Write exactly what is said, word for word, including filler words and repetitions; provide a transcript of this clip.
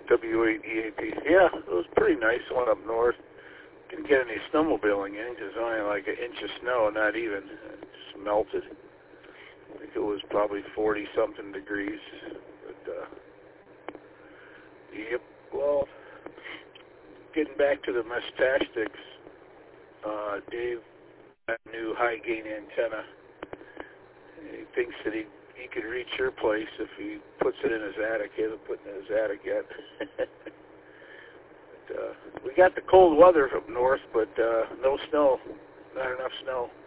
W eight E A P. Yeah, it was pretty nice one up north. Didn't get any snowmobiling in because only like an inch of snow, not even. It just melted. I think it was probably forty-something degrees. But, uh, yep, well, getting back to the Mustache-Sticks, uh, Dave got a new high-gain antenna. He thinks that he, he could reach your place if he puts it in his attic. He hasn't put it in his attic yet. but, uh, we got the cold weather up north, but uh, no snow. Not enough snow.